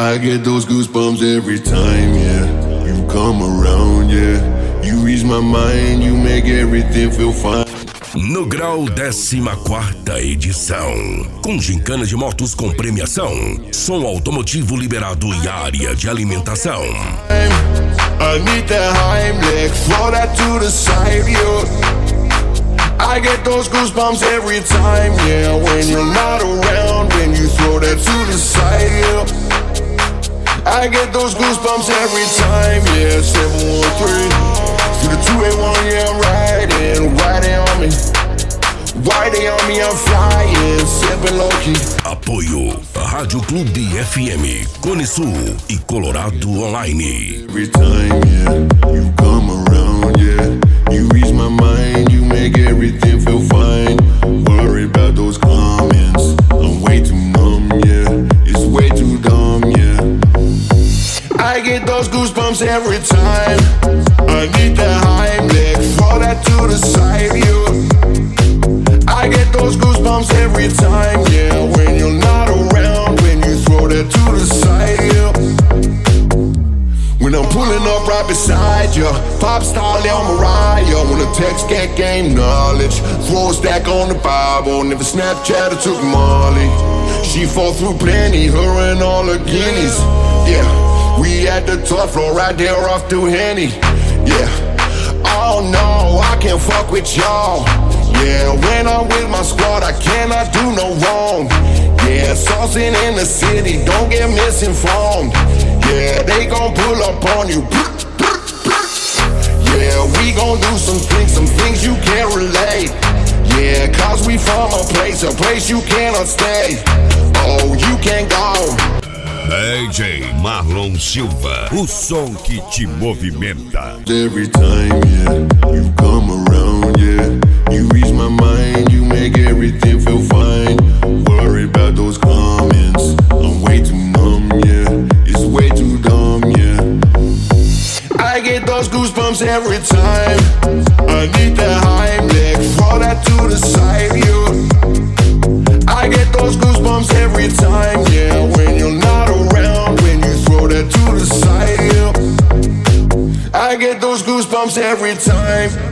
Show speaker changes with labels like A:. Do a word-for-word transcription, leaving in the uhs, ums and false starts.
A: I get those goosebumps every time, yeah. You come around, yeah. You ease my mind, you make everything feel fine.
B: No Grau, décima quarta edição. Com gincanas de motos com premiação, som automotivo liberado e área de alimentação.
A: I need that Heimlich, throw that to the side, yeah. I get those goosebumps every time, yeah. When you're not around, when you throw that to the side, yeah. I get those goosebumps every time, yeah. seven one three to the two eight one, yeah, I'm riding, riding on me. Riding on me, I'm flying, sipping low-key.
B: Apoio Rádio Clube F M, Cone Sul e Colorado Online.
A: Every time, yeah, you come around, yeah. You ease my mind, you make everything feel fine. Worry about those comments, I'm way too numb, yeah. It's way too dumb, yeah. I get those goosebumps every time. I need that Heimlich, throw that to the side, yeah. I get those goosebumps every time, yeah. When you're not around, when you throw that to the side, yeah. When I'm pulling up right beside you, pop star Lil Mariah. When the text can't gain knowledge, throw a stack on the Bible. Never Snapchat or took Molly. She fall through plenty, her and all her guineas. Yeah, we at the top floor right there off through Henny. Yeah, oh no, I can't fuck with y'all. Yeah, when I'm with my squad, I cannot do no wrong. Yeah, saucing in the city, don't get misinformed. Yeah, they gon' pull up on you. Yeah, we gon' do some things, some things you can't relate. Yeah, cause we from a place, a place you cannot stay. Oh, you can't go.
C: D J Marlon Silva, o som que te movimenta.
A: Every time, yeah, you come around, yeah. You ease my mind, you make everything feel fine. Worry about those comments, I'm way too numb, yeah. It's way too dumb, yeah. I get those goosebumps every time. I need that Heimlich, throw that to the side, yeah. I get those goosebumps every time, yeah. When you're not around, when you throw that to the side, yeah. I get those goosebumps every time.